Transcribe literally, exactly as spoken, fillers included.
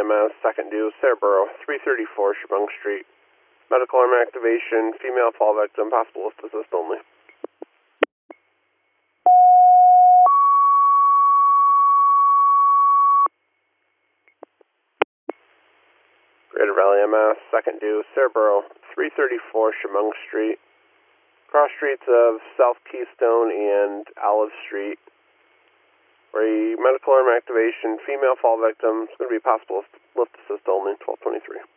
M S, second due, Cerebro, three thirty-four Chemung Street. Medical arm activation, female fall victim, possible lift assist only. Greater Valley M S, second due, Cerebro, three thirty-four Chemung Street. Cross streets of South Keystone and Olive Street. For a medical arm activation, female fall victim, it's going to be possible lift assist only, twelve twenty-three.